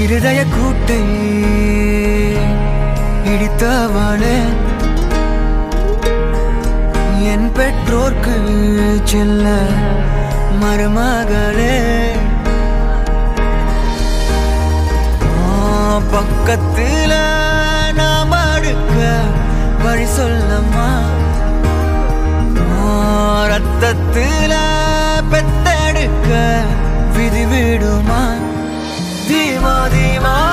இருதய கூட்டை இடித்தவளே என் பெற்றோர்க்கு செல்ல மருமகளே பக்கத்துல நாம் அடுக்க வழி சொல்லம்மா ரத்தத்துல பெத்தெடுக்க விதி விடுமா தீமா தீமா